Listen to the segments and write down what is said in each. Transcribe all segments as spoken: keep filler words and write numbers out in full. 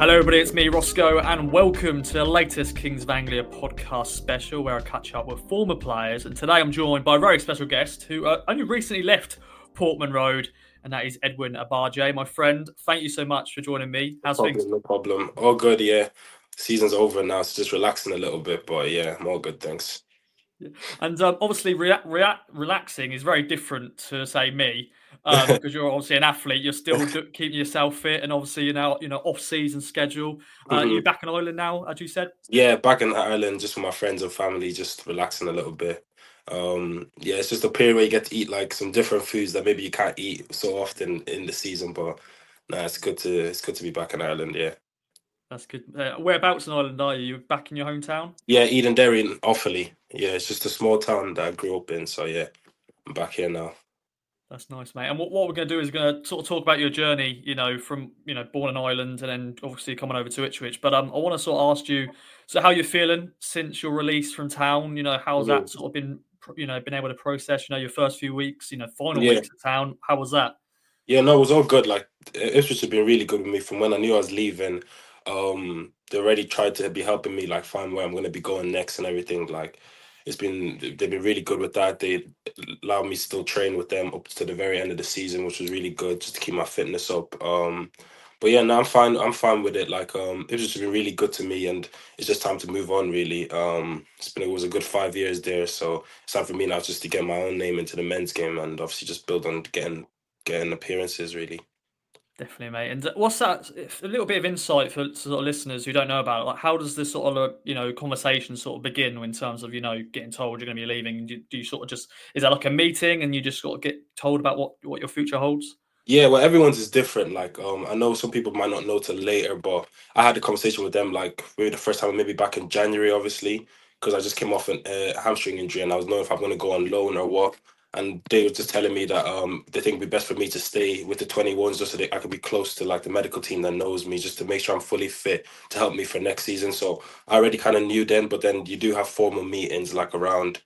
Hello everybody, it's me Roscoe and welcome to the latest Kings of Anglia podcast special where I catch up with former players, and today I'm joined by a very special guest who uh, only recently left Portman Road, and that is Edwin Abaje, my friend. Thank you so much for joining me. How's No things? problem, no problem. All good, yeah. Season's over now, so just relaxing a little bit, but yeah, I'm all good, thanks. Yeah. And um, obviously, rea- rea- relaxing is very different to say me, um, because you're obviously an athlete. You're still do- keeping yourself fit, and obviously you're now you know off season schedule. Uh, hmm you're back in Ireland now, as you said. Yeah, back in Ireland, just with my friends and family, just relaxing a little bit. Um, yeah, it's just a period where you get to eat like some different foods that maybe you can't eat so often in the season, but nah, it's good to it's good to be back in Ireland, yeah. That's good. Uh, whereabouts in Ireland are you? You back in your hometown? Yeah, Eden Derry in Offaly. Yeah, it's just a small town that I grew up in, so yeah, I'm back here now. That's nice, mate. And what, what we're going to do is going to sort of talk about your journey, you know, from, you know, born in Ireland and then obviously coming over to Ipswich. But um, I want to sort of ask you, so how you're feeling since your release from town? You know, how's that Mhm. sort of been, pr- you know, been able to process, you know, your first few weeks, you know, final Yeah. weeks of town? How was that? Yeah, no, it was all good. Like Ipswich has been really good with me from when I knew I was leaving. Um, they already tried to be helping me like find where I'm going to be going next and everything. Like it's been they've been really good with that. They allowed me to still train with them up to the very end of the season, which was really good just to keep my fitness up. Um, but yeah, no, I'm fine. I'm fine with it. Like um, Ipswich has been really good to me, and it's just time to move on. Really, um, it's been it was a good five years there, so it's time for me now just to get my own name into the men's game and obviously just build on getting getting appearances really. Definitely, mate. And uh, what's that? If a little bit of insight for sort of listeners who don't know about it. Like, how does this sort of uh, you know conversation sort of begin in terms of you know getting told you're going to be leaving? And do, do you sort of just is that like a meeting and you just sort of get told about what what your future holds? Yeah, well, everyone's is different. Like, um, I know some people might not know till later, but I had a conversation with them like maybe the first time, maybe back in January, obviously, because I just came off an uh, hamstring injury and I was knowing if I'm going to go on loan or what. And they were just telling me that um they think it'd be best for me to stay with the twenty-ones just so that I could be close to like the medical team that knows me, just to make sure I'm fully fit to help me for next season. So I already kind of knew then, but then you do have formal meetings like around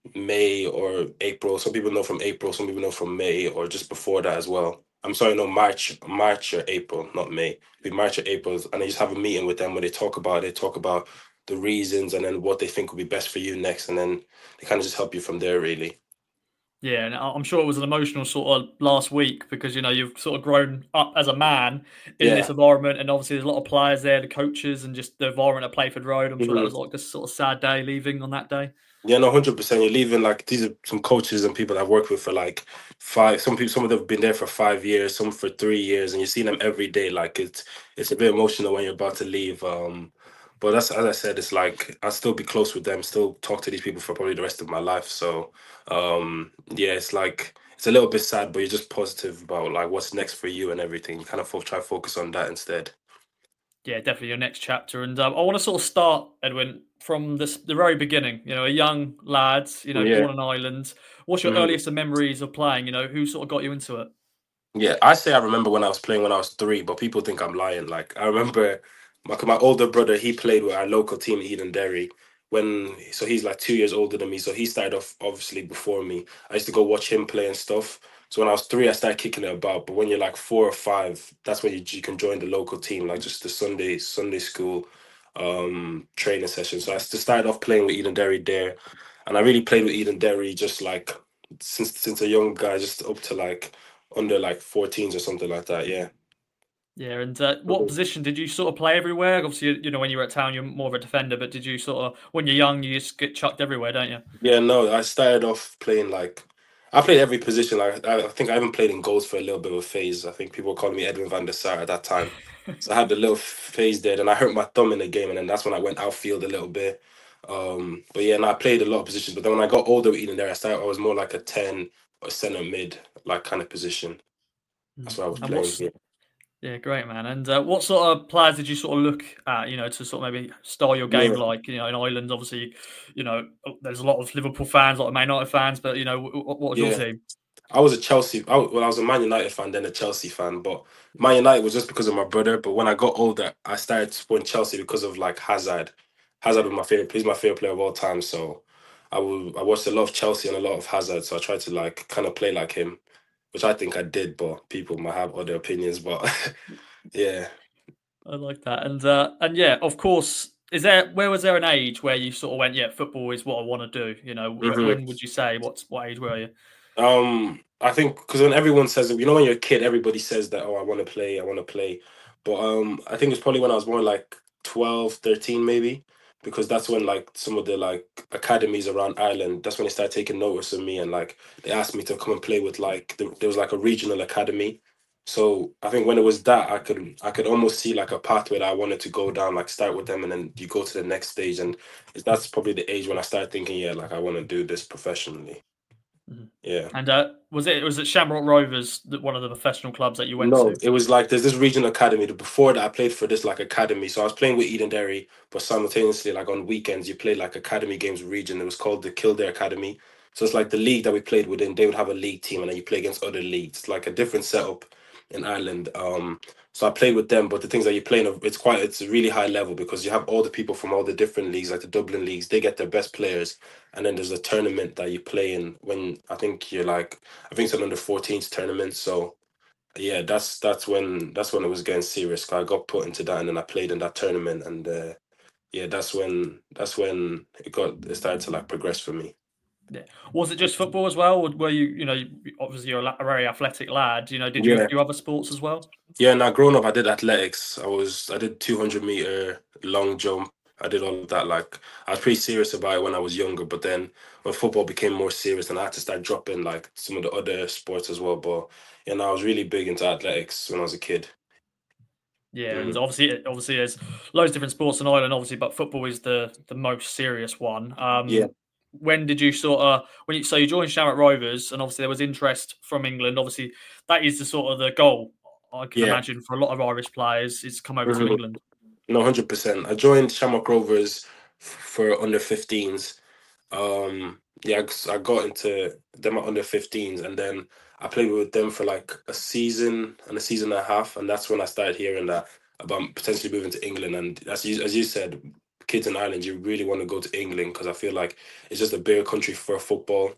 May or April. Some people know from April, some people know from May or just before that as well. I'm sorry, no, March, March or April, not May. It'd be March or April, and they just have a meeting with them where they talk about it, talk about the reasons, and then what they think would be best for you next, and then they kind of just help you from there, really. Yeah, and I- I'm sure it was an emotional sort of last week because you know you've sort of grown up as a man in this Yeah. environment, and obviously there's a lot of players there, the coaches, and just the environment at Playford Road. I'm sure that was Mhm. like a sort of sad day leaving on that day. Yeah, no, hundred percent. You're leaving like these are some coaches and people I've worked with for like five. Some people, some of them have been there for five years, some for three years, and you see them every day. Like it's it's a bit emotional when you're about to leave. Um, but that's as I said, it's like I'll still be close with them, still talk to these people for probably the rest of my life. So, um, yeah, it's like it's a little bit sad, but you're just positive about like what's next for you and everything. You kind of fo- try to focus on that instead. Yeah, definitely your next chapter. And um, I want to sort of start, Edwin, from this the very beginning. You know, a young lad, you know, Yeah. born in Ireland. What's your Mhm. earliest memories of playing? You know, who sort of got you into it? Yeah, I say I remember when I was playing when I was three, but people think I'm lying. Like I remember my my older brother, he played with our local team, Eden Derry. When so he's like two years older than me, so he started off obviously before me. I used to go watch him play and stuff. So when I was three, I started kicking it about. But when you're like four or five, that's when you you can join the local team, like just the Sunday Sunday school um training session. So I just started off playing with Eden Derry there, and I really played with Eden Derry just like since since a young guy, just up to like under like fourteens or something like that. Yeah. Yeah, and uh, what Mhm. position did you sort of play everywhere? Obviously, you, you know, when you were at town, you're more of a defender, but did you sort of, when you're young, you just get chucked everywhere, don't you? Yeah, no, I started off playing like I played every position. Like I, I think I even played in goals for a little bit of a phase. I think people were calling me Edwin van der Sar at that time. So I had the little phase there. Then I hurt my thumb in the game, and then that's when I went outfield a little bit. Um, but yeah, and I played a lot of positions. But then when I got older with Eden there, I started. I was more like a ten or centre mid, like kind of position. That's Mm. what I was And playing. what's Yeah. Yeah, great man. And uh, what sort of players did you sort of look at, you know, to sort of maybe style your game Yeah. like? You know, in Ireland, obviously, you know, there's a lot of Liverpool fans, a lot of Man United fans, but you know, what, what was your Yeah. team? I was a Chelsea. I, well, I was a Man United fan, then a Chelsea fan. But Man United was just because of my brother. But when I got older, I started supporting Chelsea because of like Hazard. Hazard was my favorite. He's my favorite player of all time. So I will. I watched a lot of Chelsea and a lot of Hazard. So I tried to like kind of play like him, which I think I did. But people might have other opinions. But yeah, I like that. And uh, and yeah, of course. Is there where was there an age where you sort of went, yeah, football is what I want to do? You know, wh- Hmm. when would you say what's what age were you? Um, I think because when everyone says, you know, when you're a kid, everybody says that, oh, I want to play, I want to play. But um, I think it's probably when I was more like twelve, thirteen, maybe, because that's when like some of the like academies around Ireland, that's when they started taking notice of me, and like they asked me to come and play with like the, there was like a regional academy. So I think when it was that, I could I could almost see like a pathway that I wanted to go down, like start with them, and then you go to the next stage, and that's probably the age when I started thinking, yeah, like I want to do this professionally. Mhm. Yeah. And uh, was it was it Shamrock Rovers, that one of the professional clubs that you went No, to? it was like there's this regional academy. Before that, I played for this like academy. So I was playing with Edenderry, but simultaneously, like on weekends, you play like academy games with region. It was called the Kildare Academy. So it's like the league that we played within. They would have a league team, and then you play against other leagues. It's like a different setup in Ireland. Um, so I played with them, but the things that you're playing, it's quite it's a really high level because you have all the people from all the different leagues, like the Dublin leagues. They get their best players, and then there's a tournament that you play in when I think you're like I think it's an under fourteens tournament. So yeah, that's that's when that's when it was getting serious. 'Cause I got put into that, and then I played in that tournament, and uh, yeah, that's when that's when it got it started to like progress for me. Yeah. Was it just football as well? Or were you, you know, obviously you're a, la- a very athletic lad. You know, did you Yeah, do other sports as well? yeah. Now growing up, I did athletics. I was I did two hundred meter long jump. I did all of that. Like I was pretty serious about it when I was younger, but then when football became more serious, and I had to start dropping like some of the other sports as well. But you know, I was really big into athletics when I was a kid. Yeah, and Mm. obviously, obviously, there's loads of different sports in Ireland, obviously, but football is the the most serious one. Yeah, Um, when did you sort of when you so you joined Shamrock Rovers, and obviously there was interest from England. Obviously, that is the sort of the goal I can yeah. imagine for a lot of Irish players is come over to Mhm. England. No, one hundred percent. I joined Shamrock Rovers f- for under fifteens. Um, yeah, I g- I got into them at under fifteens, and then I played with them for like a season and a season and a half, and that's when I started hearing that about potentially moving to England. And as you as you said, kids in Ireland, you really want to go to England because I feel like it's just a bigger country for football.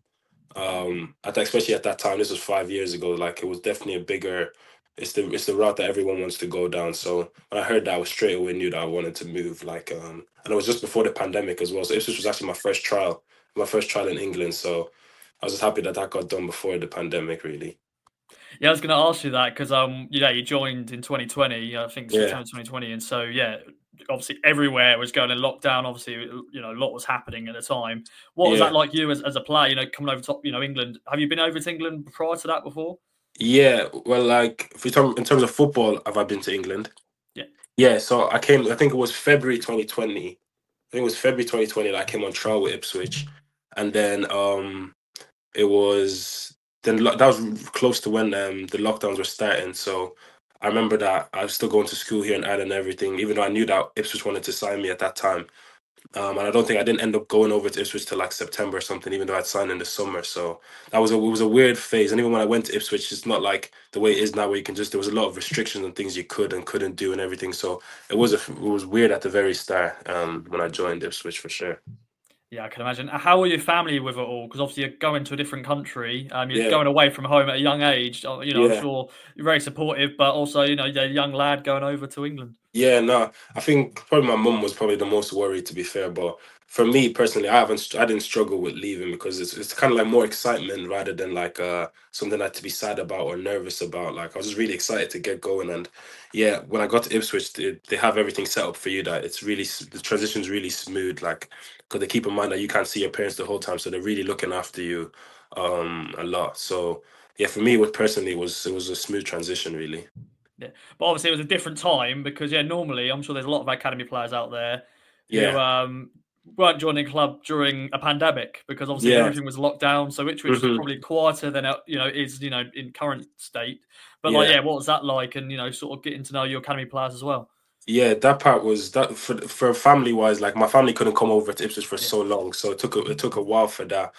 Um, I think especially at that time, this was five years ago. Like it was definitely a bigger. It's the it's the route that everyone wants to go down. So when I heard that, I was straight away knew that I wanted to move. Like um, and it was just before the pandemic as well. So Ipswich was actually my first trial, my first trial in England. So I was just happy that that got done before the pandemic. Really. Yeah, I was going to ask you that because um, you know, you joined in twenty twenty, I think Yeah. September twenty twenty, and so yeah, obviously everywhere was going in lockdown. Obviously, you know, a lot was happening at the time. What was that Yeah. like you as, as a player? You know, coming over to you know England. Have you been over to England prior to that before? Yeah. Well, like if we talk in terms of football, have I been to England? Yeah, Yeah. So I came. I think it was February twenty twenty. I think it was February twenty twenty that I came on trial with Ipswich, and then um it was then lo- that was close to when um the lockdowns were starting. So I remember that I was still going to school here in Ireland and everything, even though I knew that Ipswich wanted to sign me at that time. Um, and I don't think I didn't end up going over to Ipswich till like September or something, even though I'd signed in the summer. So that was a it was a weird phase. And even when I went to Ipswich, it's not like the way it is now, where you can just there was a lot of restrictions and things you could and couldn't do and everything. So it was a it was weird at the very start um, when I joined Ipswich for sure. yeah, I can imagine. How were your family with it all? Because obviously you're going to a different country. Um, you're Yeah, going away from home at a young age. uh, You know, I'm yeah. sure you're very supportive, but also you know, you're a young lad going over to England. Yeah, no, I think probably my mum was probably the most worried, to be fair. But for me personally, I haven't, I didn't struggle with leaving because it's it's kind of like more excitement rather than like uh something like to be sad about or nervous about. Like I was just really excited to get going, and yeah, when I got to Ipswich, they, they have everything set up for you that it's really s- the transition's really smooth. Like because they keep in mind that you can't see your parents the whole time, so they're really looking after you um a lot. So yeah, for me, what personally was it was a smooth transition, really. Yeah, but obviously it was a different time because yeah, normally I'm sure there's a lot of academy players out there who Yeah, um, weren't joining a club during a pandemic because obviously yeah. everything was locked down. So Ipswich was Hmm. probably quieter than it, you know is you know in current state. But like Yeah. yeah, what was that like? And you know sort of getting to know your academy players as well. Yeah, that part was that for for family wise, like my family couldn't come over to Ipswich for Yeah, so long, so it took a, it took a while for that.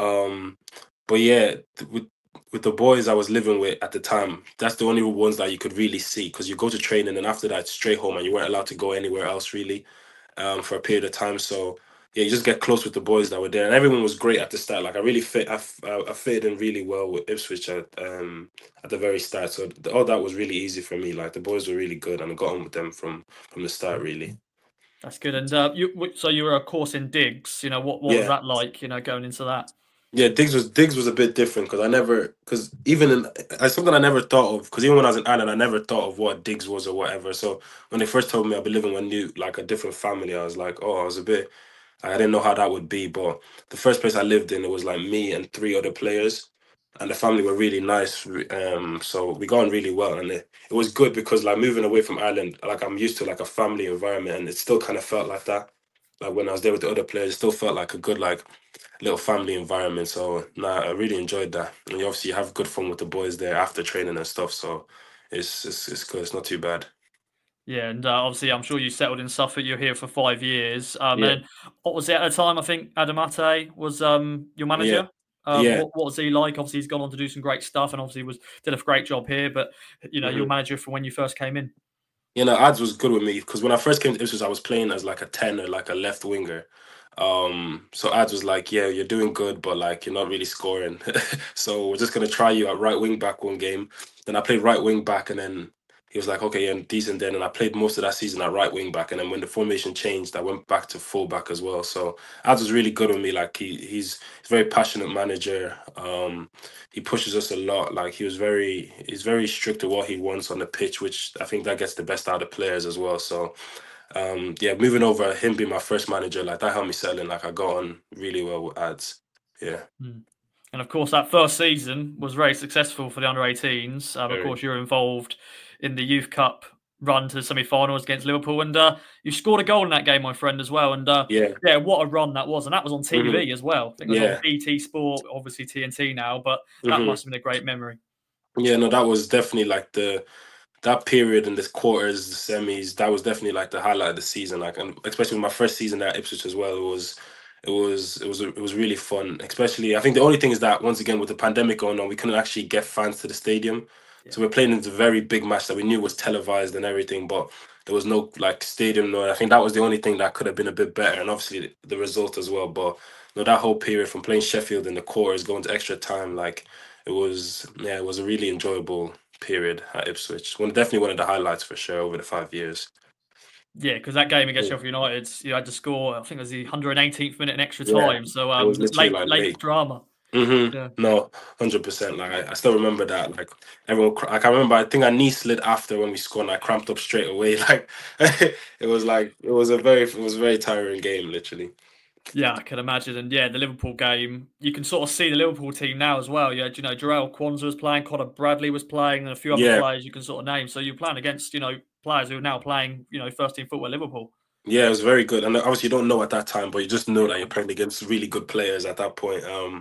Um, but yeah, th- with with the boys I was living with at the time, that's the only ones that you could really see because you go to training and after that straight home and you weren't allowed to go anywhere else really, um, for a period of time. So yeah, you just get close with the boys that were there, and everyone was great at the start. Like I really fit, I, f- I, I fitted in really well with Ipswich at um at the very start. So th- all that was really easy for me. Like the boys were really good, and I got on with them from from the start. Really, That's good. And uh, you, w- so you were, of course, in Diggs. You know, what what was yeah. that like? You know, going into that. Yeah, Diggs was Diggs was a bit different because I never because even in it's something I never thought of because even when I was in Ireland I never thought of what Diggs was or whatever. So when they first told me I'd be living with a new like a different family, I was like, oh, I was a bit I didn't know how that would be. But the first place I lived in, it was like me and three other players, and the family were really nice. Um, so we got on really well, and it, it was good because like moving away from Ireland, like I'm used to like a family environment, and it still kind of felt like that. Like when I was there with the other players, it still felt like a good like little family environment. So nah, I really enjoyed that. And you obviously have good fun with the boys there after training and stuff. So it's it's it's good. It's not too bad. Yeah, and uh, obviously, I'm sure you settled in Suffolk. You're here for five years. Um, Yeah, and what was it at the time? I think Adamate was um your yeah, manager. Um, yeah. what what was he like? Obviously, he's gone on to do some great stuff, and obviously was did a great job here. But you know, your hmm manager from when you first came in. You know, ads was good with me because when I first came to Ipswich, I was playing as like a ten or like a left winger. Um, so ads was like, yeah, you're doing good, but like you're not really scoring. So we're just gonna try you at right wing back one game. Then I played right wing back, and then he was like, okay, you're decent then. And I played most of that season at right wing back, and then when the formation changed, I went back to full back as well. So ads was really good with me. Like he he's he's a very passionate manager. Um, he pushes us a lot. Like he was very, he's very strict to what he wants on the pitch, which I think that gets the best out of players as well. So, um, yeah, moving over, him being my first manager, like that helped me settle in. Like I got on really well with ads. Yeah, Mm. And of course, that first season was very successful for the under eighteens. Um, of very. course, you were involved in the Youth Cup run to the semi-finals against Liverpool, and uh, you scored a goal in that game, my friend, as well. And uh, Yeah. yeah, what a run that was, and that was on hmm T V as well. I think it was on Yeah. B T Sport, obviously T N T now, but that hmm must have been a great memory. Yeah. No, that was definitely like the that period in the quarters, the semis, that was definitely like the highlight of the season. Like, and especially with my first season at Ipswich as well, it was, it was, it was, it was really fun. Especially, I think the only thing is that once again with the pandemic going on, we couldn't actually get fans to the stadium. Yeah. So we're playing in a very big match that we knew was televised and everything, but there was no like stadium. No, I think that was the only thing that could have been a bit better, and obviously the result as well. But no, that whole period from playing Sheffield in the quarters, going to extra time, like it was, yeah, it was a really enjoyable period at Ipswich. One definitely one of the highlights for sure over the five years. Yeah, because that game against Yeah, Sheffield United, you had to score. I think it was the one hundred eighteenth minute in extra yeah. time. So It was um, literally late, like late late. drama. hmm Yeah. No, hundred percent. Like I, I still remember that. Like everyone, cr- like I remember. I think our knee slid after when we scored, and I cramped up straight away. Like it was like it was a very it was a very tiring game, literally. Yeah, I can imagine. And yeah, the Liverpool game, you can sort of see the Liverpool team now as well. Yeah, you know, Jarrell Kwanzaa was playing, Conor Bradley was playing, and a few other Yeah, players you can sort of name. So you're playing against, you know, players who are now playing, you know, first team football at Liverpool. yeah, it was very good. And obviously, you don't know at that time, but you just know that you're playing against really good players at that point. Um,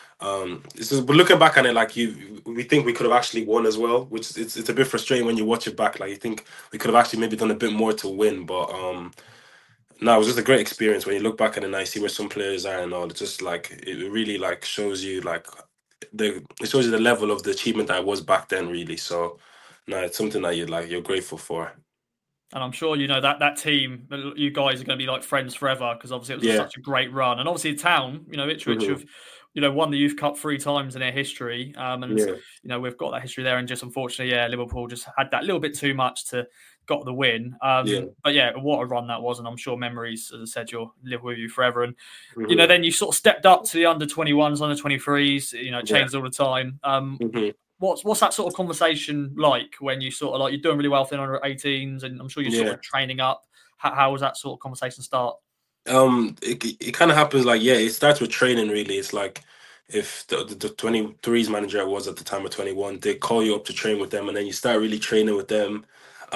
Um, this is, but looking back on it, like you, we think we could have actually won as well, which it's it's a bit frustrating when you watch it back. Like you think we could have actually maybe done a bit more to win, but um, no, it was just a great experience when you look back at it and I see where some players are and all. It's just like it really like shows you like the it shows you the level of the achievement that I was back then, really. So, no, it's something that you like you're grateful for. And I'm sure you know that that team, you guys are going to be like friends forever because obviously it was Yeah. such a great run. And obviously, the town, you know, Ipswich hmm have, you know, won the Youth Cup three times in their history. Um, and Yeah. you know, we've got that history there. And just unfortunately, yeah, Liverpool just had that little bit too much to got the win. Yeah. Um, but yeah, what a run that was. And I'm sure memories, as I said, you'll live with you forever. And you know, hmm then you sort of stepped up to the under twenty-ones, under twenty-threes. You know, it Yeah. changed all the time. Um, hmm What's what's that sort of conversation like when you sort of like you're doing really well for the under eighteens, and I'm sure you're sort Yeah. of training up. How, how was that sort of conversation start? Um, it it kind of happens like yeah, it starts with training really. It's like if the the, the twenty-threes manager I was at the time of twenty-one, they call you up to train with them, and then you start really training with them.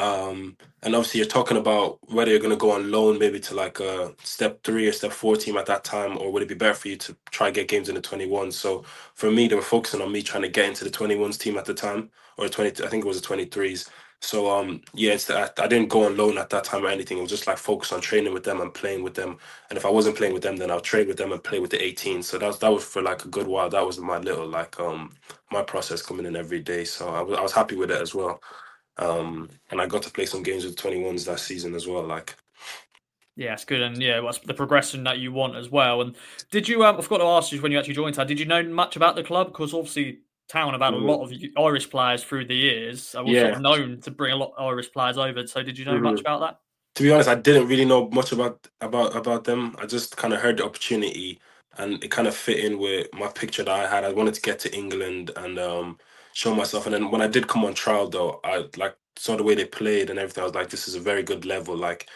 Um, and obviously you're talking about whether you're going to go on loan maybe to like a step three or step four team at that time, or would it be better for you to try and get games in the twenty-one? So for me, they were focusing on me trying to get into the twenty-ones team at the time, or twenty, I think it was the twenty-threes. So um yeah, it's that I didn't go on loan at that time or anything. It was just like focus on training with them and playing with them. And if I wasn't playing with them, then I'll trade with them and play with the eighteen. So that was that was for like a good while. That was my little like um my process coming in every day. So I was I was happy with it as well. Um and I got to play some games with twenty-ones that season as well. Like Yeah, it's good, and yeah, what's the progression that you want as well. And did you? Um, I forgot to ask you when you actually joined Town. Did you know much about the club? Because obviously, Town have had a Mhm. lot of Irish players through the years. I was sort Yeah. of known to bring a lot of Irish players over. So, did you know much Mhm. about that? To be honest, I didn't really know much about about about them. I just kind of heard the opportunity, and it kind of fit in with my picture that I had. I wanted to get to England and um, show myself. And then when I did come on trial, though, I like saw the way they played and everything. I was like, this is a very good level. Like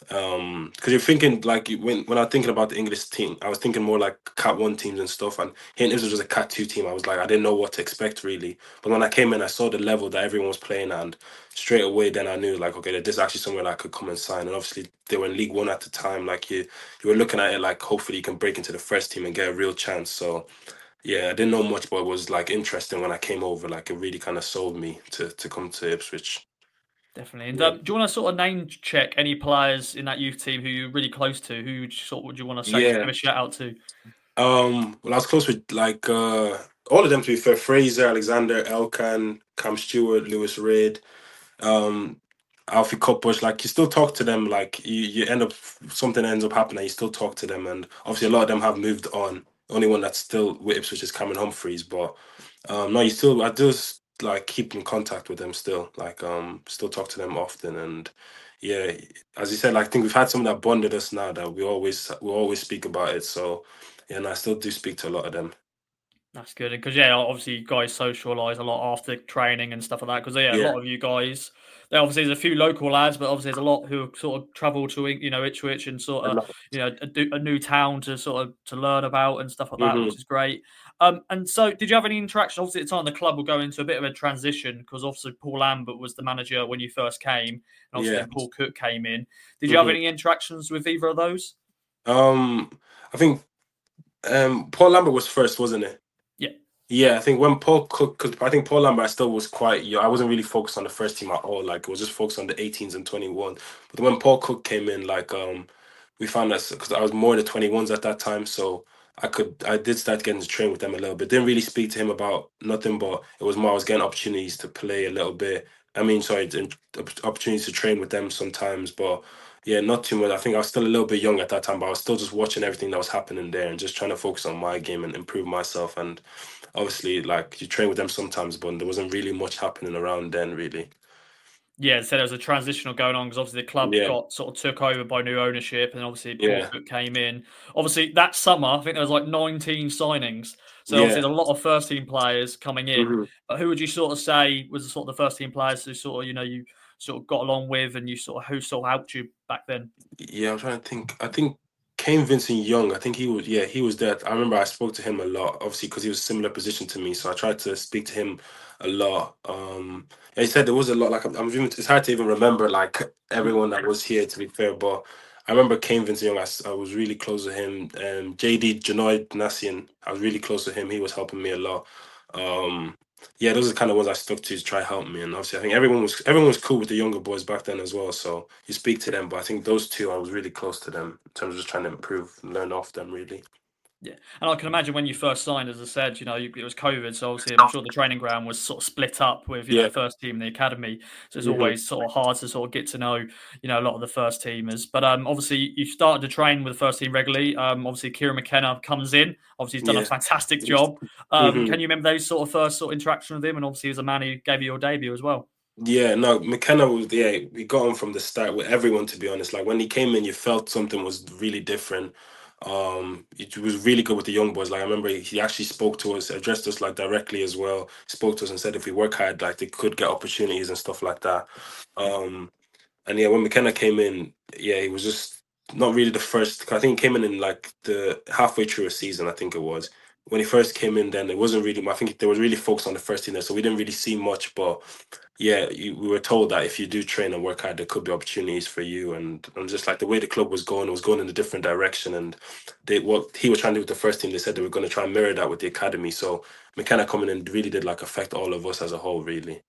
um because you're thinking like you- when when I'm thinking about the English team, I was thinking more like cat one teams and stuff, and here it was just a cat two team. I was like, I didn't know what to expect really, but when I came in I saw the level that everyone was playing, and straight away then I knew like, okay, this is actually somewhere that I could come and sign. And obviously they were in League One at the time, like you you were looking at it like hopefully you can break into the first team and get a real chance. So yeah, I didn't know much, but it was like interesting when I came over. Like it really kind of sold me to to come to Ipswich. Definitely. And Yeah. um, do you want to sort of name check any players in that youth team who you're really close to? Who would you sort would you want to say give Yeah. a shout out to? Um, well, I was close with like uh all of them to be fair. Fraser, Alexander, Elkan, Cam Stewart, Lewis Reid, um, Alfie Cutbush. Like you still talk to them. Like you, you end up something ends up happening. You still talk to them, and obviously a lot of them have moved on. The only one that's still with Ipswich is Cameron Humphreys, but um, no, you still I do s- like keep in contact with them still. Like um, still talk to them often, and yeah, as you said, like, I think we've had something that bonded us now that we always we always speak about it. So yeah, and I still do speak to a lot of them. That's good because yeah, obviously you guys socialise a lot after training and stuff like that. Because yeah, a Yeah, lot of you guys, there obviously there's a few local lads, but obviously there's a lot who sort of travel to you know Ipswich and sort a of lot. you know a, do- a new town to sort of to learn about and stuff like that, Hmm. which is great. Um, and so did you have any interaction? Obviously, at the time the club will go into a bit of a transition because obviously Paul Lambert was the manager when you first came, and obviously Yeah. then Paul Cook came in. Did you have Hmm. any interactions with either of those? Um, I think um Paul Lambert was first, wasn't it? Yeah. Yeah, I think when Paul Cook, because I think Paul Lambert still was quite, yeah, I wasn't really focused on the first team at all. Like, it was just focused on the eighteens and twenty-one. But when Paul Cook came in, like, um, we found that because I was more in the twenty-ones at that time, so I could, I did start getting to train with them a little bit. Didn't really speak to him about nothing, but it was more I was getting opportunities to play a little bit. I mean, sorry, to- opportunities to train with them sometimes, but yeah, not too much. I think I was still a little bit young at that time, but I was still just watching everything that was happening there and just trying to focus on my game and improve myself. And obviously, like you train with them sometimes, but there wasn't really much happening around then, really. Yeah, so there was a transitional going on because obviously the club Yeah, got sort of took over by new ownership, and obviously Paul yeah, Cook came in. Obviously that summer, I think there was like nineteen signings. So obviously yeah. there's a lot of first team players coming in. Hmm. But who would you sort of say was the sort of the first team players who sort of you know you sort of got along with, and you sort of who sort of helped you back then? Yeah, I'm trying to think. I think Kane Vincent Young. I think he was. Yeah, he was there. I remember I spoke to him a lot, obviously because he was a similar position to me. So I tried to speak to him a lot. Um, and he said there was a lot. Like I'm, I'm even, it's hard to even remember like everyone that was here. To be fair, but I remember Kane Vincent Young. I, s- I was really close to him. Um, J D Janoid Nassian. I was really close to him. He was helping me a lot. Um, yeah, those are the kind of ones I stuck to to try help me. And obviously, I think everyone was everyone was cool with the younger boys back then as well. So you speak to them, but I think those two I was really close to them in terms of just trying to improve and learn off them. Really. Yeah, and I can imagine when you first signed, as I said, you know, you, it was COVID, so obviously I'm sure the training ground was sort of split up with, you know, Yeah. the first team and the academy. So it's Hmm. always sort of hard to sort of get to know, you know, a lot of the first teamers. But um, obviously you started to train with the first team regularly. Um, obviously Kieran McKenna comes in. Obviously he's done a Yeah. fantastic job. Um, Hmm. can you remember those sort of first sort of interaction with him? And obviously he was a man who gave you your debut as well. Yeah, no, McKenna was, yeah, we got on from the start with everyone, to be honest. Like when he came in, you felt something was really different. Um, it was really good with the young boys. Like I remember he, he actually spoke to us, addressed us like directly as well. Spoke to us and said if we work hard, like they could get opportunities and stuff like that. Um, and yeah, when McKenna came in, yeah, he was just not really the first. I think he came in in like the halfway through a season, I think it was. When he first came in, then it wasn't really. I think they were really focused on the first team there, so we didn't really see much. But yeah, you, we were told that if you do train and work hard, there could be opportunities for you. And, and just like the way the club was going, it was going in a different direction. And they what he was trying to do with the first team, they said they were going to try and mirror that with the academy. So McKenna coming in really did like affect all of us as a whole, really.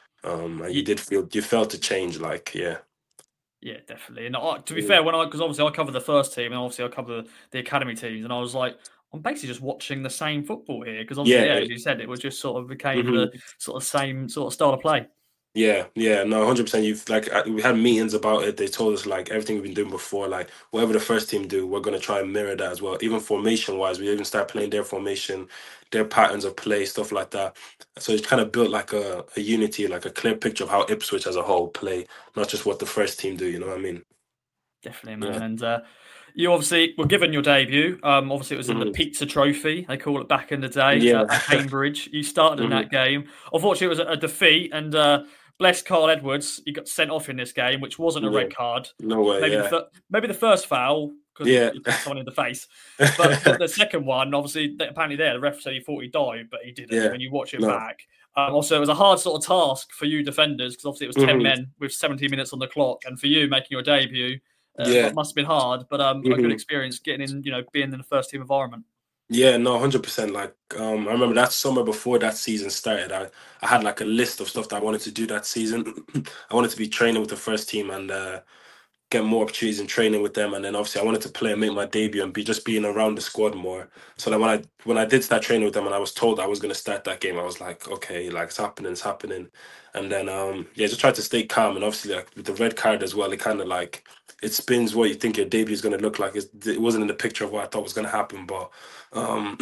Um, and you did feel you felt a change, like yeah. Yeah, definitely. And I, to be Mm. fair, when I because obviously I cover the first team and obviously I cover the, the academy teams, and I was like, I'm basically just watching the same football here because obviously, Yeah. yeah, as It, you said, it was just sort of became mhm. the sort of same sort of style of play. Yeah, yeah, no, one hundred percent. You've like uh, we had meetings about it. They told us like everything we've been doing before, like whatever the first team do, we're gonna try and mirror that as well. Even formation wise, we even start playing their formation, their patterns of play, stuff like that. So it's kind of built like a, a unity, like a clear picture of how Ipswich as a whole play, not just what the first team do. You know what I mean? Definitely, man. Yeah. And uh, you obviously were given your debut. Um, obviously, it was in the Hmm. Pizza Trophy. They call it back in the day Yeah. uh, at Cambridge. You started in Hmm. that game. Unfortunately, it was a, a defeat, and uh, bless Carl Edwards, he got sent off in this game, which wasn't a Yeah. red card. No way. Maybe the Yeah. fir- maybe the first foul because he, Yeah. he kicked someone in the face, but the, the second one, obviously, apparently there the ref said he thought he died, but he didn't. Yeah. When you watch it No. back. Um, also, it was a hard sort of task for you defenders because obviously it was ten Hmm. men with seventeen minutes on the clock, and for you making your debut, uh, Yeah. must have been hard, but um, a good Hmm. experience getting in, you know, being in the first team environment. Yeah, no, one hundred percent. Like, um, I remember that summer before that season started, I, I had like a list of stuff that I wanted to do that season. I wanted to be training with the first team and uh, get more opportunities in training with them. And then obviously I wanted to play and make my debut and be just being around the squad more. So that when I when I did start training with them and I was told I was going to start that game, I was like, okay, like it's happening, it's happening. And then um, yeah, just tried to stay calm. And obviously like with the red card as well, it kind of like it spins what you think your debut is going to look like. It's, it wasn't in the picture of what I thought was going to happen, but. Um,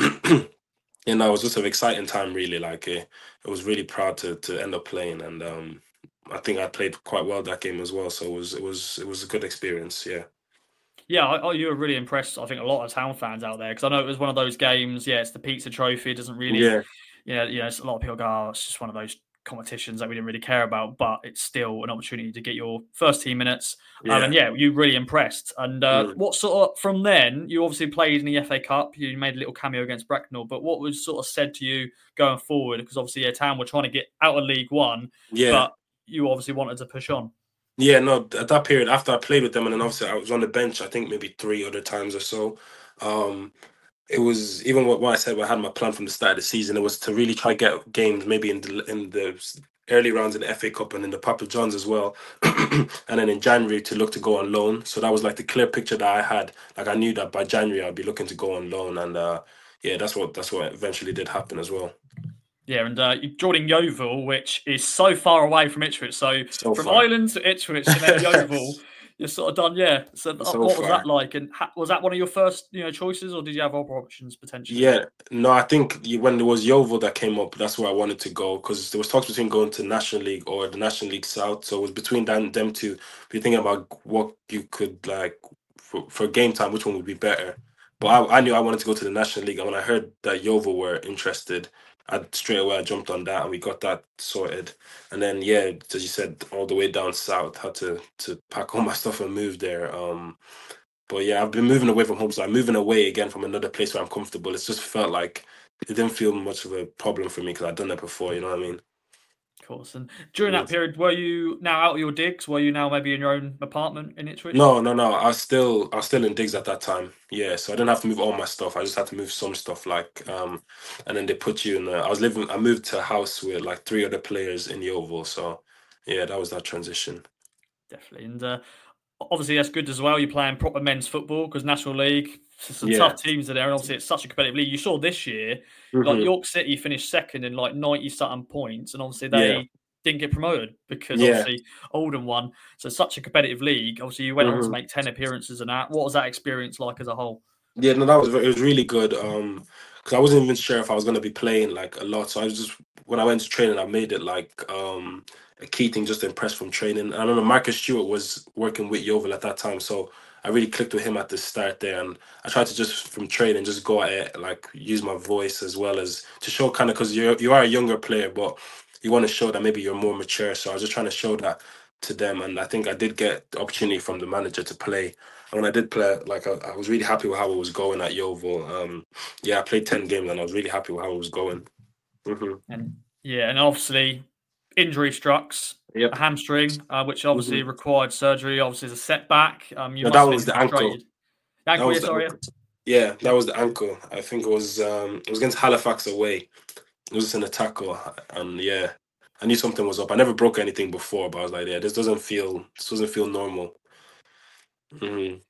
you know, it was just an exciting time, really. Like, uh, I was really proud to to end up playing, and um, I think I played quite well that game as well. So it was it was it was a good experience. Yeah, Yeah, I, I, you were really impressed. I think a lot of town fans out there because I know it was one of those games. Yeah, it's the pizza trophy. It doesn't really, yeah, you know, you know, a lot of people go, "Oh, it's just one of those competitions that we didn't really care about," but it's still an opportunity to get your first team minutes. Um, and yeah. yeah, you really impressed. And uh, Mm. what sort of from then you obviously played in the F A Cup. You made a little cameo against Bracknell, but what was sort of said to you going forward? Because obviously, yeah, town were trying to get out of League One, Yeah, but you obviously wanted to push on. yeah. No, at that period after I played with them, and then obviously I was on the bench. I think maybe three other times or so. Um, it was even what, what I said. I had my plan from the start of the season. It was to really try get games, maybe in the in the early rounds in the F A Cup and in the Papa Johns as well, and then in January to look to go on loan. So that was like the clear picture that I had. Like I knew that by January I'd be looking to go on loan, and uh, yeah, that's what that's what eventually did happen as well. Yeah, and uh, you joining Yeovil, which is so far away from Ipswich. So So from far, Ireland to Ipswich and then Yeovil, you're sort of done. Yeah. So uh, so what was that far. like? And ha- was that one of your first, you know, choices, or did you have other options potentially? Yeah, no, I think you- when there was Yeovil that came up, that's where I wanted to go because there was talks between going to National League or the National League South. So it was between them, them two. If you think about what you could like for, for game time, which one would be better? But I, I knew I wanted to go to the National League, and when I heard that Yeovil were interested, I straight away I jumped on that, and we got that sorted. And then yeah, as you said, all the way down south, had to to pack all my stuff and move there. Um, but yeah, I've been moving away from home, so I'm moving away again from another place where I'm comfortable. It's just felt like it didn't feel much of a problem for me because I'd done that before. You know what I mean? Of course. And during that Yes. period, were you now out of your digs? Were you now maybe in your own apartment in Ipswich? No, no, no. I was still, I was still in digs at that time. Yeah, so I didn't have to move all my stuff. I just had to move some stuff, like, um, and then they put you in. A, I was living. I moved to a house with like three other players in the Oval. So yeah, that was that transition. Definitely. And uh, obviously that's good as well. You're playing proper men's football because National League, some Yeah. tough teams are there, and obviously it's such a competitive league. You saw this year, like Hmm. York City finished second in like ninety something points, and obviously Yeah. they didn't get promoted because Yeah. obviously Oldham won. So such a competitive league. Obviously you went on to Hmm. make ten appearances and that. What was that experience like as a whole? Yeah, no, that was ve- it was really good. Um, because I wasn't even sure if I was gonna be playing like a lot. So I was just when I went to training, I made it like um a key thing just to impress from training. And I remember Marcus Stewart was working with Yeovil at that time, so I really clicked with him at the start there. And I tried to just from training just go at it, like use my voice as well as to show kind of because you're you are a younger player, but you want to show that maybe you're more mature. So I was just trying to show that to them, and I think I did get the opportunity from the manager to play and when I did play, like I, I was really happy with how it was going at Yeovil. Um, yeah, I played ten games and I was really happy with how it was going. Hmm. And yeah, and obviously injury strucks, a Yep. hamstring, uh, which Hmm. obviously required surgery. Obviously, as a setback. Um, you No, that must have was been the ankle. frustrated. That Ankle, yeah, was the sorry. Yeah. ankle. Yeah, that was the ankle. I think it was um it was against Halifax away. It was just in a tackle, and yeah, I knew something was up. I never broke anything before, but I was like, yeah, this doesn't feel this doesn't feel normal. Hmm.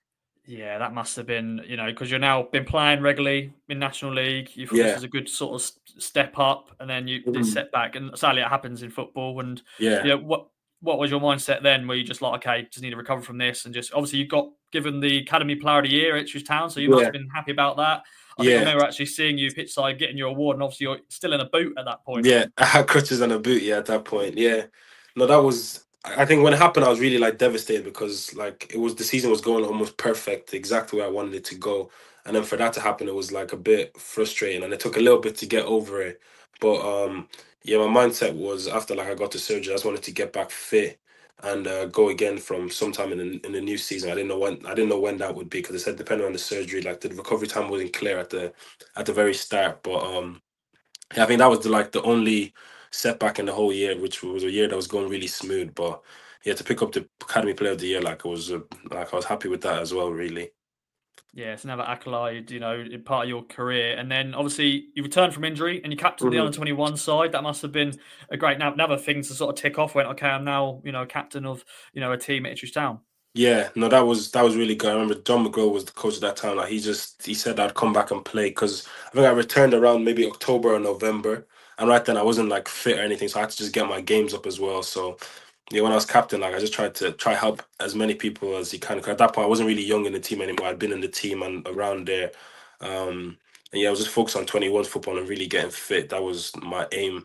Yeah, that must have been, you know, because you're now been playing regularly in National League. You thought this Yeah. was a good sort of s- step up, and then you this Mhm. setback, and sadly it happens in football. And Yeah. you know what what was your mindset then? Were you just like, okay, just need to recover from this, and just obviously you got given the Academy Player of the Year at Ipswich Town, so you must Yeah. have been happy about that. I think I Yeah. remember actually seeing you pitchside getting your award, and obviously you're still in a boot at that point. Yeah, I had crutches and a boot. Yeah, at that point. Yeah, no, that was. I I think when it happened, I was really like devastated because like it was the season was going almost perfect, exactly where I wanted it to go, and then for that to happen, it was like a bit frustrating, and it took a little bit to get over it. But um, yeah, my mindset was after like I got the surgery, I just wanted to get back fit and uh, go again from sometime in the, in the new season. I didn't know when I didn't know when that would be because they said depending on the surgery, like the recovery time wasn't clear at the at the very start, but um. Yeah, I think that was the, like the only setback in the whole year, which was a year that was going really smooth. But yeah, to pick up the Academy Player of the Year, like it was, uh, like I was happy with that as well. Really. Yeah, it's another accolade, you know, in part of your career. And then obviously you returned from injury and you captained the hmm under twenty-one side. That must have been a great now another thing to sort of tick off when okay, I'm now, you know, captain of, you know, a team at Ipswich Town. Yeah, no, that was that was really good. I remember John McGraw was the coach at that time. Like he just he said I'd come back and play because I think I returned around maybe October or November, and right then I wasn't like fit or anything, so I had to just get my games up as well. So yeah, when I was captain, like I just tried to try help as many people as you can. 'Cause at that point, I wasn't really young in the team anymore. I'd been in the team and around there, um, and yeah, I was just focused on twenty-one football and really getting fit. That was my aim.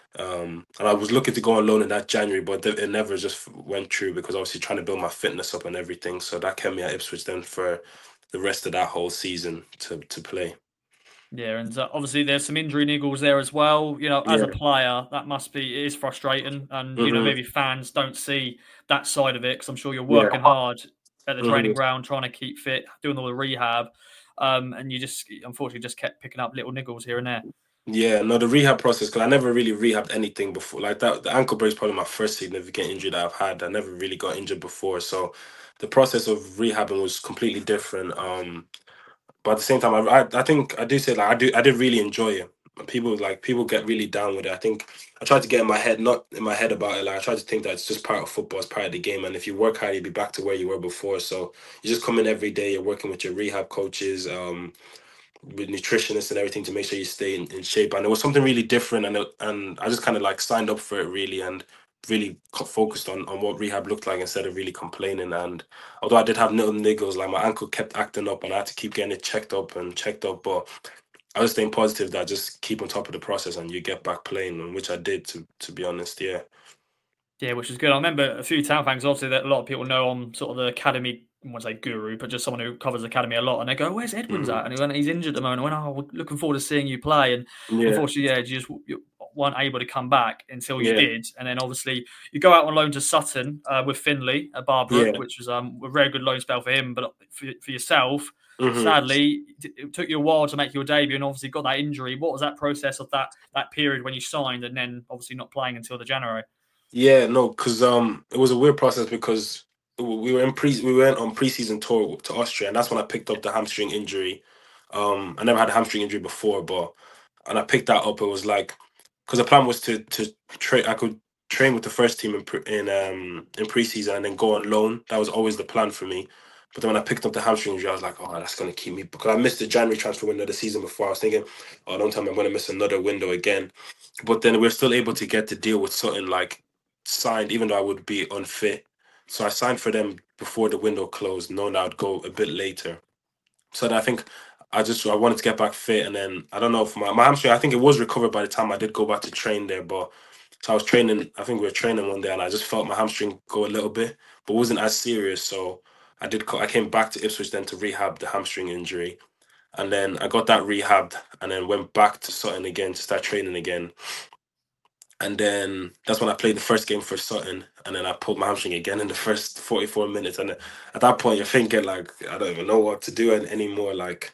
Um, and I was looking to go on loan in that January, but th- it never just went through because obviously trying to build my fitness up and everything. So that kept me at Ipswich then for the rest of that whole season to to play. Yeah, and uh, obviously there's some injury niggles there as well. You know, as a Yeah. player, that must be it is frustrating, and you know hmm maybe fans don't see that side of it because I'm sure you're Yeah. working hard at the hmm training ground, trying to keep fit, doing all the rehab, um, and you just unfortunately just kept picking up little niggles here and there. Yeah, no, the rehab process because I never really rehabbed anything before. Like that, the ankle break is probably my first significant injury that I've had. I never really got injured before, so the process of rehabbing was completely different. Um, but at the same time, I, I I think I do say like I do I did really enjoy it. People like people get really down with it. I think I tried to get in my head, not in my head about it. Like I tried to think that it's just part of football, it's part of the game, and if you work hard, you'll be back to where you were before. So you just come in every day. You're working with your rehab coaches, um, with nutritionists and everything to make sure you stay in, in shape. And it was something really different, and it, and I just kind of like signed up for it really, and really co- focused on on what rehab looked like instead of really complaining. And although I did have little niggles, like my ankle kept acting up, and I had to keep getting it checked up and checked up, but I was staying positive that just keep on top of the process and you get back playing, and which I did to to be honest. Yeah. Yeah, which is good. I remember a few town fans, obviously, that a lot of people know on sort of the academy, I won't say guru, but just someone who covers the academy a lot. And they go, "Where's Edwin's hmm at?" And he went, "He's injured at the moment." I went, "Oh, we're looking forward to seeing you play." And Yeah. unfortunately, yeah, you just you weren't able to come back until you Yeah. did. And then obviously you go out on loan to Sutton uh, with Finley at Barbara, Yeah. which was um, a very good loan spell for him. But for, for yourself, hmm sadly, it took you a while to make your debut, and obviously got that injury. What was that process of that that period when you signed, and then obviously not playing until the January? Yeah, no, because um, it was a weird process because we were in pre we went on preseason tour to Austria, and that's when I picked up the hamstring injury. Um, I never had a hamstring injury before, but and I picked that up. It was like because the plan was to to train. I could train with the first team in pre, in um in preseason and then go on loan. That was always the plan for me. But then when I picked up the hamstring injury, I was like, oh, that's gonna keep me because I missed the January transfer window the season before. I was thinking, oh, don't tell me I'm gonna miss another window again. But then we're still able to get to deal with something like signed, even though I would be unfit. So I signed for them before the window closed, knowing I'd go a bit later. So that I think I just I wanted to get back fit, and then I don't know if my, my hamstring. I think it was recovered by the time I did go back to train there. But so I was training. I think we were training one day, and I just felt my hamstring go a little bit, but it wasn't as serious. So I did. co- I came back to Ipswich then to rehab the hamstring injury, and then I got that rehabbed, and then went back to Sutton again to start training again. And then that's when I played the first game for Sutton, and then I pulled my hamstring again in the first forty-four minutes. And at that point, you're thinking like, I don't even know what to do an- anymore. Like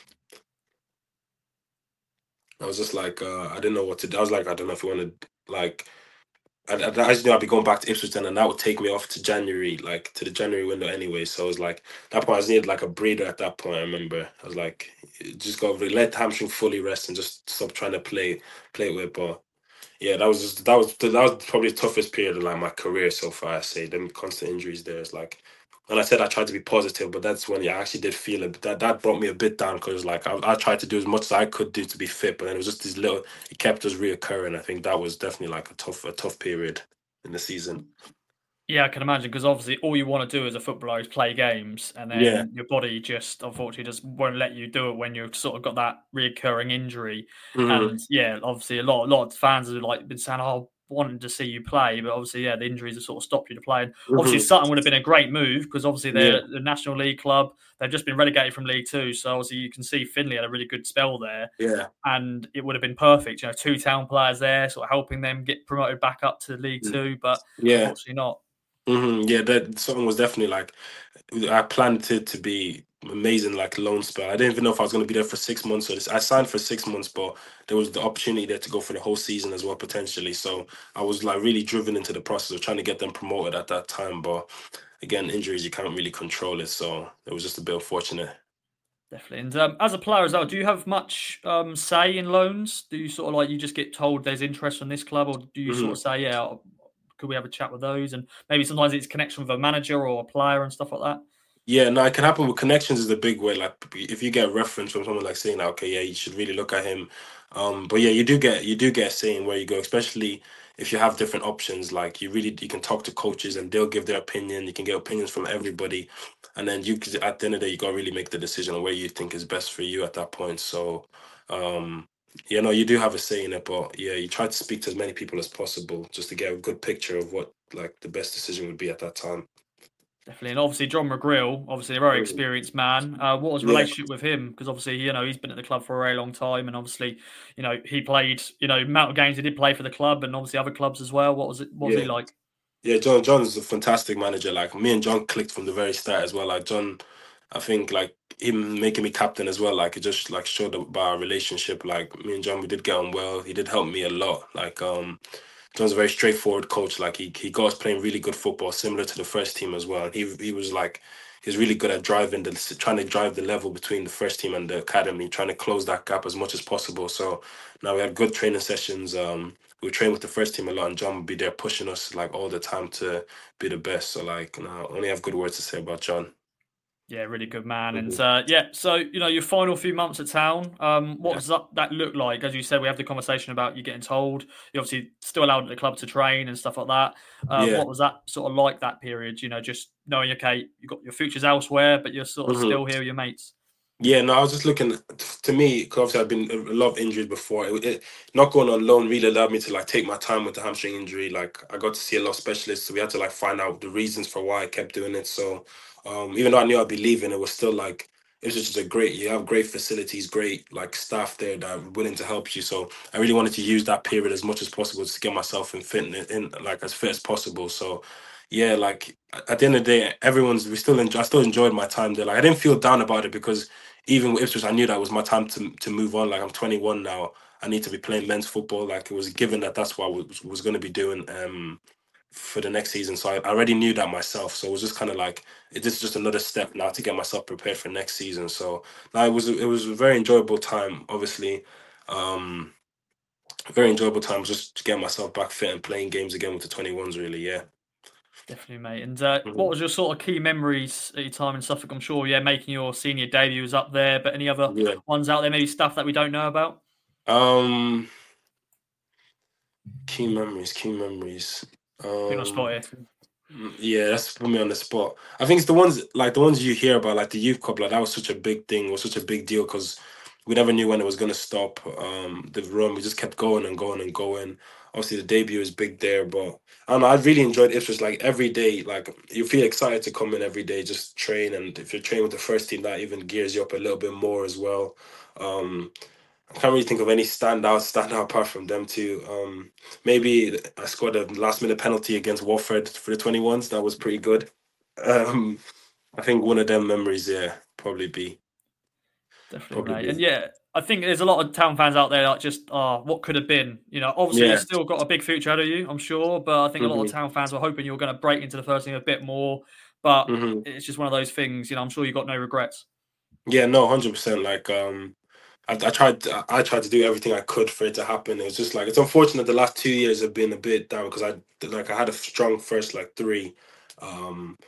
I was just like, uh, I didn't know what to do. I was like, I don't know if you want to like. I, I, I just knew I'd be going back to Ipswich then, and that would take me off to January, like to the January window anyway. So I was like, that point I just needed like a breather. At that point, I remember I was like, just go let the hamstring fully rest and just stop trying to play play with it. But yeah, that was just that was that was probably the toughest period of like my career so far. I say them constant injuries there is like And I said I tried to be positive, but that's when I actually did feel it. That that brought me a bit down because like I, I tried to do as much as I could do to be fit, but then it was just these little. It kept us reoccurring. I think that was definitely like a tough a tough period in the season. Yeah, I can imagine because obviously all you want to do as a footballer is play games, and Yeah. then your body just unfortunately just won't let you do it when you've sort of got that reoccurring injury. Hmm. And yeah, obviously a lot a lot of fans have like been saying, "Oh, wanting to see you play," but obviously yeah, the injuries have sort of stopped you to play. And obviously Hmm. Sutton would have been a great move because obviously Yeah. they're the National League club. They've just been relegated from League Two, so obviously you can see Finley had a really good spell there, Yeah. and it would have been perfect. You know, two town players there, sort of helping them get promoted back up to League Two, but Yeah. unfortunately not. Hmm. Yeah. That song was definitely like I planned it to be amazing, like loan spell. I didn't even know if I was going to be there for six months. So this, I signed for six months, but there was the opportunity there to go for the whole season as well potentially. So I was like really driven into the process of trying to get them promoted at that time. But again, injuries you can't really control it, so it was just a bit unfortunate. Definitely. And um, as a player as well, do you have much um, say in loans? Do you sort of like you just get told there's interest from this club, or do you sort Hmm. of say, yeah, could we have a chat with those? And maybe sometimes it's connection with a manager or a player and stuff like that. Yeah, no, it can happen with connections is the big way. Like if you get a reference from someone like saying, like, okay, yeah, you should really look at him. Um, but yeah, you do get you do get a saying where you go, especially if you have different options. Like you really you can talk to coaches and they'll give their opinion. You can get opinions from everybody, and then you could- at the end of the day, you gotta really make the decision on where you think is best for you at that point. So, um, you know, you do have a say in it, but yeah, you try to speak to as many people as possible just to get a good picture of what like the best decision would be at that time. Definitely. And obviously, John McGrill, obviously a very Mhm. experienced man. Uh, what was the Yeah. relationship with him? Because obviously, you know, he's been at the club for a very long time. And obviously, you know, he played, you know, amount of games he did play for the club and obviously other clubs as well. What was it? What was he Yeah. like? Yeah, John John's a fantastic manager. Like me and John clicked from the very start as well. Like John, I think like him making me captain as well. Like it just like showed up by our relationship. Like me and John, we did get on well. He did help me a lot. Like um, John's a very straightforward coach. Like he he got us playing really good football, similar to the first team as well. And he he was like he's really good at driving the trying to drive the level between the first team and the academy, trying to close that gap as much as possible. So now we had good training sessions. Um, we train with the first team a lot, and John would be there pushing us like all the time to be the best. So like, no, I only have good words to say about John. Yeah, really good man. And Mhm. uh, yeah, so you know, your final few months at town, um, what Yeah, does that, that look like? As you said, we have the conversation about you getting told. You obviously still allowed at the club to train and stuff like that. Uh, yeah. what was that sort of like that period? You know, just knowing okay, you got your futures elsewhere, but you're sort of Mhm. still here with your mates. Yeah, no, I was just looking to me because obviously I've been a lot of injuries before. It, it, not going on loan really allowed me to like take my time with the hamstring injury. Like I got to see a lot of specialists, so we had to like find out the reasons for why I kept doing it. So um, even though I knew I'd be leaving, it was still like it was just a great. You have great facilities, great like staff there that are willing to help you. So I really wanted to use that period as much as possible to get myself in fit in like as fit as possible. So yeah, like at the end of the day, everyone's we still enjoy, I still enjoyed my time there. Like I didn't feel down about it because even with Ipswich, I knew that was my time to to move on. Like I'm twenty-one now. I need to be playing men's football. Like it was given that that's what I was, was going to be doing um for the next season. So I, I already knew that myself. So it was just kind of like it, this is just another step now to get myself prepared for next season. So now it was it was a very enjoyable time. Obviously, um, a very enjoyable time just to get myself back fit and playing games again with the twenty-ones. Really, yeah. Definitely, mate. And uh, what Mhm. was your sort of key memories at your time in Suffolk? I'm sure, yeah, making your senior debut was up there, but any other Yeah. ones out there? Maybe stuff that we don't know about? Um, key memories. Key memories. Put you on the spot Um. here. Mm, Yeah, that's put me on the spot. I think it's the ones like the ones you hear about, like the youth club, like that was such a big thing, was such a big deal because we never knew when it was gonna stop. Um, the run, we just kept going and going and going. Obviously, the debut is big there, but I don't know. I really enjoyed Ipswich. Like every day, like you feel excited to come in every day, just train, and if you're training with the first team, that even gears you up a little bit more as well. Um, I can't really think of any standout standout apart from them two. Um, maybe I scored a last minute penalty against Watford for the twenty-ones. That was pretty good. Um, I think one of them memories, yeah, probably be Definitely, probably mate. And be yeah, I think there's a lot of town fans out there like just, oh, what could have been? You know, obviously you yeah. still got a big future ahead of you, I'm sure, but I think a lot of Hmm. town fans were hoping you were going to break into the first team a bit more. But Hmm. it's just one of those things. You know, I'm sure you got no regrets. Yeah, no, hundred percent. Like um, I, I tried I, I tried to do everything I could for it to happen. It was just like it's unfortunate the last two years have been a bit down because I like I had a strong first like three. Um,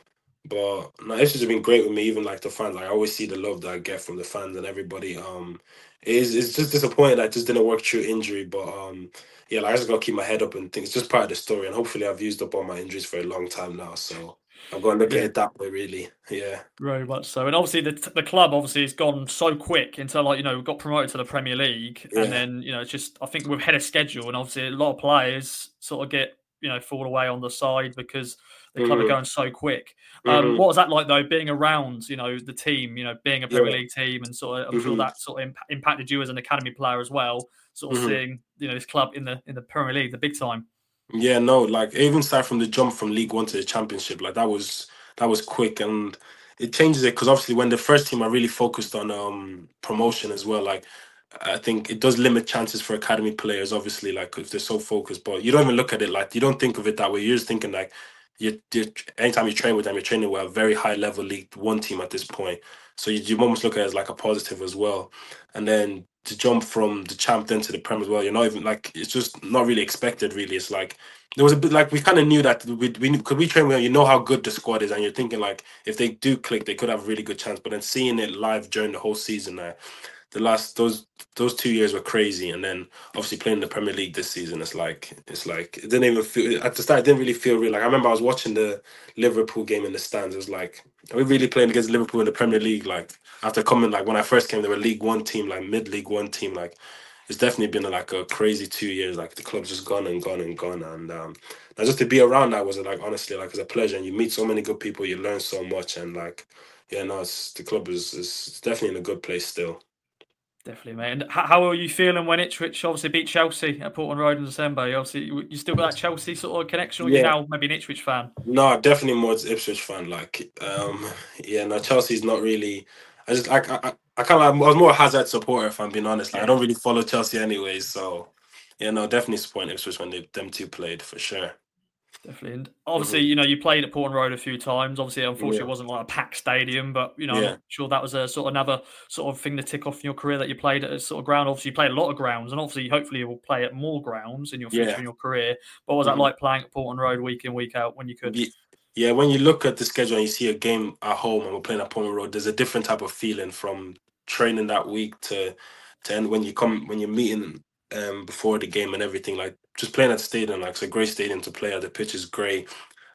But no, Ipswich has been great with me. Even like the fans, like I always see the love that I get from the fans and everybody. Um, it is it's just disappointing that it just didn't work through injury. But um, yeah, like I just gotta keep my head up and think it's just part of the story. And hopefully, I've used up all my injuries for a long time now. So I'm gonna look at Yeah. it that way, really. Yeah. Very much so, and obviously the the club obviously has gone so quick into, like, you know, got promoted to the Premier League, and Yeah. then, you know, it's just, I think we've had a schedule, and obviously a lot of players sort of get, you know, fall away on the side because the club are hmm going so quick. Um, hmm what was that like though, being around, you know, the team, you know, being a Premier Yeah. League team, and sort of, I'm sure hmm that sort of imp- impacted you as an academy player as well, sort of hmm seeing, you know, this club in the in the Premier League, the big time. Yeah, no, like even start from the jump from League One to the Championship, like that was that was quick, and it changes it because obviously when the first team are really focused on um promotion as well, like I think it does limit chances for academy players, obviously, like if they're so focused. But you don't even look at it like you don't think of it that way. You're just thinking like you, you anytime you train with them, you're training with a very high level League One team at this point. So you, you almost look at it as like a positive as well. And then to jump from the champ then to the Prem as well, you're not even like it's just not really expected. Really, it's like there was a bit like we kind of knew that we we could we train with you know how good the squad is, and you're thinking like if they do click, they could have a really good chance. But then seeing it live during the whole season, uh, the last those those two years were crazy, and then obviously playing in the Premier League this season, it's like it's like it didn't even feel at the start. It didn't really feel real. Like I remember I was watching the Liverpool game in the stands. It was like, are we really playing against Liverpool in the Premier League? Like after coming, like when I first came, they were League One team, like mid League One team. Like it's definitely been like a crazy two years. Like the club's just gone and gone and gone, and um, now just to be around that was like honestly like it's a pleasure. And you meet so many good people, you learn so much, and like yeah, no, it's the club is is definitely in a good place still. Definitely, mate. And h- how are you feeling when Ipswich obviously beat Chelsea at Portman Road in December? You obviously you you still got that Chelsea sort of connection, or you Yeah, now maybe an Ipswich fan? no, definitely more to Ipswich fan. Like, um, yeah, no, Chelsea's not really. I just, I, I, I kind of, I was more a Hazard supporter if I'm being honest. Like, I Yeah. don't really follow Chelsea anyways, so yeah, no, definitely supporting Ipswich when they them two played for sure. Definitely. And obviously, hmm you know, you played at Portman Road a few times. Obviously, unfortunately, Yeah, it wasn't like a packed stadium, but, you know, I'm yeah, sure that was a sort of another sort of thing to tick off in your career, that you played at a sort of ground. Obviously, you played a lot of grounds, and obviously, hopefully, you will play at more grounds in your future yeah. in your career. But what was that hmm like playing at Portman Road week in, week out when you could? Ye- Yeah, when you look at the schedule and you see a game at home and we're playing at Pullman Road, there's a different type of feeling from training that week to to end when you come when you're meeting um before the game and everything. Like just playing at the stadium, like it's a great stadium to play at. The pitch is great.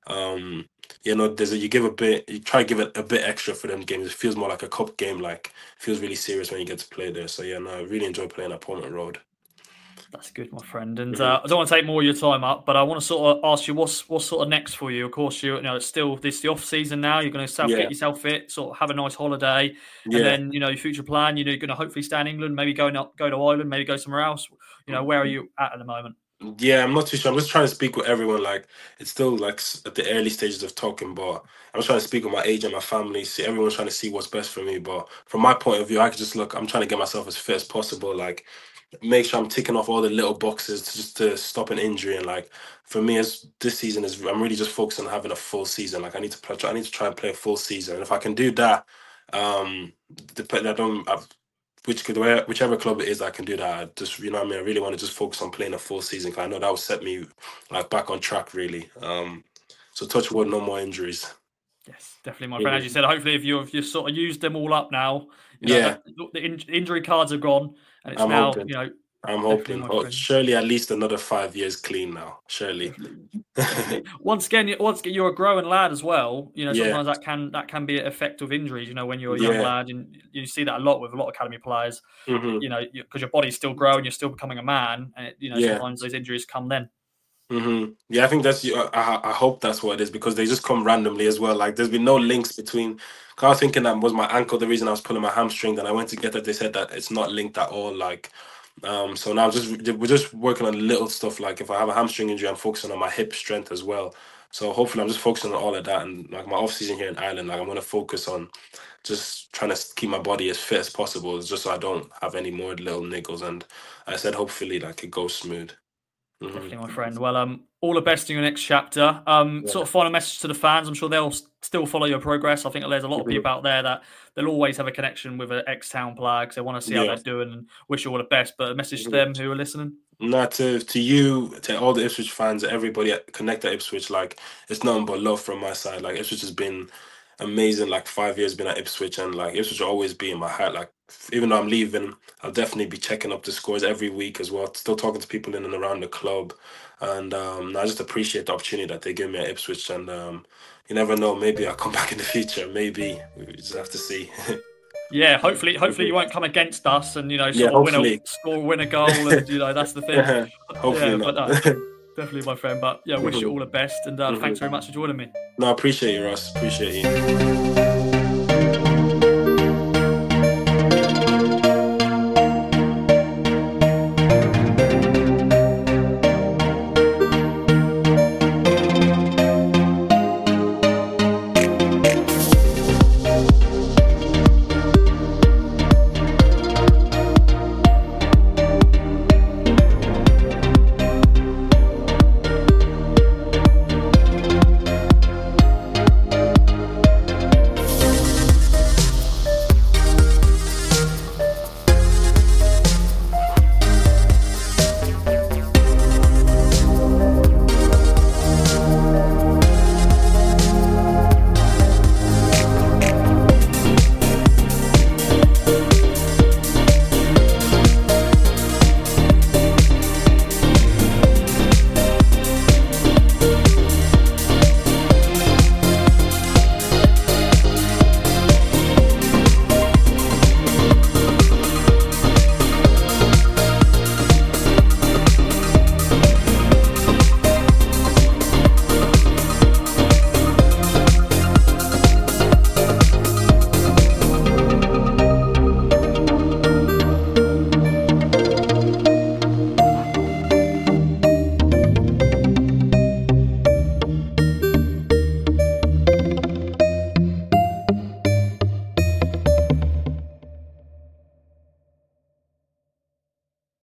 Um, you know, there's a, you give a bit, you try to give it a bit extra for them games. It feels more like a cup game. Like feels really serious when you get to play there. So yeah, no, I really enjoy playing at Pullman Road. That's good, my friend. And hmm uh, I don't want to take more of your time up, but I want to sort of ask you what's what's sort of next for you. Of course, you, you know, it's still this is the off season now. You're going to self get Yeah, yourself fit, sort of have a nice holiday, and yeah. then, you know, your future plan. You know, you're going to hopefully stay in England, maybe go not go to Ireland, maybe go somewhere else. You know, where are you at at the moment? Yeah, I'm not too sure. I'm just trying to speak with everyone. Like, it's still like s- at the early stages of talking, but I'm trying to speak with my age and my family. See, everyone's trying to see what's best for me. But from my point of view, I could just look. I'm trying to get myself as fit as possible. Like, make sure I'm ticking off all the little boxes to just to stop an injury. And like, for me, as this season is, I'm really just focused on having a full season. Like, I need to play. I need to try and play a full season. And if I can do that, um, depend. I don't. I've, which could where whichever club it is I can do that. I just you know what I mean I really want to just focus on playing a full season because I know that will set me like back on track really. Um, so touch wood, no more injuries. Yes, definitely, my friend. As you Mhm. said, hopefully, if you've you sort of used them all up now, you know Yeah, that the in, injury cards are gone, and it's I'm now, hoping. you know, I'm definitely, hoping. my Oh, friend. surely at least another five years clean now. Surely. Definitely, definitely. Once again, once again, you're a growing lad as well. You know, Yeah, sometimes that can that can be an effect of injuries. You know, when you're a young yeah. lad, and you see that a lot with a lot of academy players. hmm You know, because your body's still growing, you're still becoming a man, and it, you know, Yeah. sometimes those injuries come then. hmm Yeah, I think that's. I, I I hope that's what it is because they just come randomly as well. Like, there's been no links between. 'Cause I was thinking that was my ankle the reason I was pulling my hamstring. Then I went to get that. They said that it's not linked at all. Like, um, so now just we're just working on little stuff. Like, if I have a hamstring injury, I'm focusing on my hip strength as well. So hopefully, I'm just focusing on all of that. And like my off season here in Ireland, like I'm gonna focus on just trying to keep my body as fit as possible, just so I don't have any more little niggles. And I said hopefully, like it goes smooth. hmm Definitely, my friend. Well, um, all the best in your next chapter. Um, Yeah. sort of final message to the fans. I'm sure they'll s- still follow your progress. I think there's a lot of hmm people out there that they'll always have a connection with an ex-town player because they want to see how Yeah. they're doing and wish you all the best. But a message to Mhm. them who are listening. No, to to you, to all the Ipswich fans, everybody at Connect at Ipswich, like it's nothing but love from my side. Like Ipswich has been, amazing like five years been at Ipswich, and like Ipswich will always be in my heart. Like even though I'm leaving, I'll definitely be checking up the scores every week as well. Still talking to people in and around the club, and um, I just appreciate the opportunity that they give me at Ipswich. And um, you never know, maybe I'll come back in the future. Maybe we just have to see. Yeah, hopefully, hopefully you won't come against us and you know Yeah, sort of win a hopefully. score, win a goal, and you know that's the thing. Hopefully Yeah, not. but no, definitely, my friend. But yeah, wish you all the best, and uh, Mhm. thanks very much for joining me. No, I appreciate you, Ross. Appreciate you.